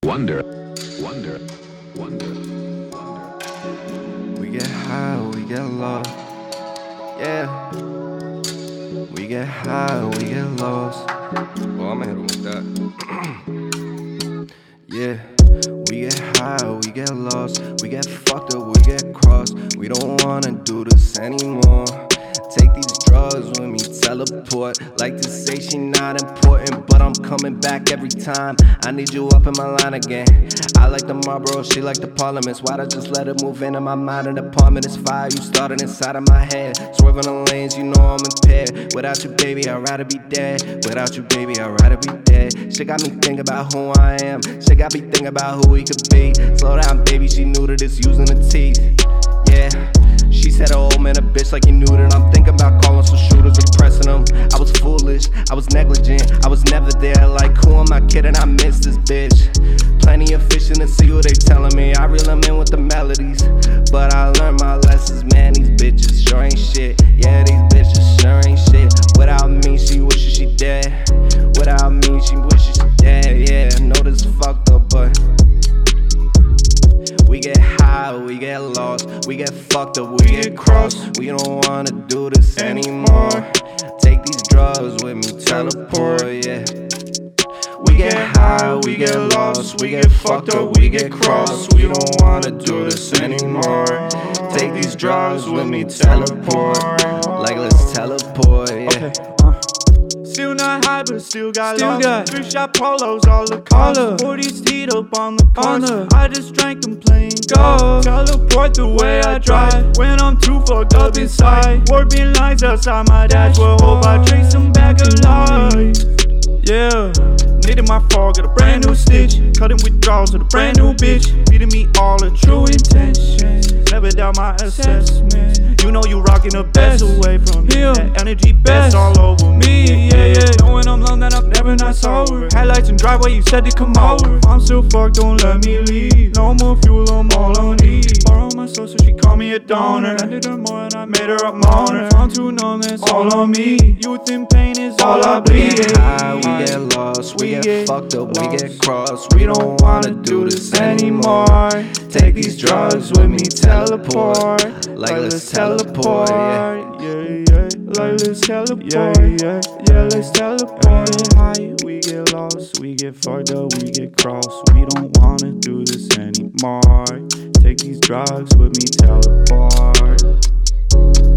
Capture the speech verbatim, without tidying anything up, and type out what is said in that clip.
Wonder, wonder, wonder, wonder. We get high, we get lost. Yeah. We get high, we get lost. Oh, I'ma hit him with that. Yeah. We get high, we get lost. We get fucked up, we get crossed. We don't wanna do this anymore. Take these drugs with me, teleport. Like to say she not important, but I'm coming back every time. I need you up in my line again. I like the Marlboro, she like the Parliaments. Why'd I just let it move into my mind? An apartment is fire, you started inside of my head. Swerving the lanes, you know I'm impaired. Without you, baby, I'd rather be dead. Without you, baby, I'd rather be dead. She got me thinking about who I am. She got me thinking about who we could be. Slow down, baby, she knew that it's using the teeth. Yeah. She said, oh man, a bitch like you knew that. I'm thinking about calling some shooters and pressing them. I was foolish, I was negligent, I was never there. Like, who am I kidding? I miss this bitch. Plenty of fish in the sea, what they telling me. I reel them in with the melodies, but I learned my lessons, man. These bitches sure ain't shit. Yeah, these bitches sure ain't shit. Without me, she wishes she dead. Without me, she wishes she dead. Yeah, I know this is fucked up, but we get high, we get lost, we get fucked up, we get crossed. We don't wanna do this anymore. Take these drugs with me, teleport, yeah. We get high, we get lost, we get fucked up, we get crossed. We don't wanna do this anymore. Take these drugs with me, teleport. Like let's teleport, yeah. Okay, uh. Still not high, but still got still lost. Got three shot polos, all the colors. forties teed up on the parts. I just drank them plain go. Teleport the way I drive when I'm too fucked up inside. Warping lines outside my dash. Well, hope I drink some back alive. Yeah. Needed my fall, got a brand new stitch. Cutting withdrawals with a brand new bitch. Feeding me all the true intentions. Never doubt my assessment. You know you rocking the best away from me. That energy best all over me. Yeah, yeah. Knowing I'm alone, that I'm never not sober. Headlights and driveway, you said to come over. I'm still fucked, don't let me leave. No more fuel, I'm all on E. Borrow my soul, so she called me a donor. Ended her more and I made her a moaner. I'm too numb, that's all on me. Youth and pain is all I bleed. We get high, we get lost, we get fucked up, we get crossed. We don't wanna do this anymore. Take these drugs with me, teleport. Like let's teleport, yeah. Yeah, yeah, like let's teleport. Yeah, yeah, yeah, let's teleport. We get high, we get lost, we get fucked up, we get crossed. We don't wanna do this anymore. Take these drugs with me, teleport.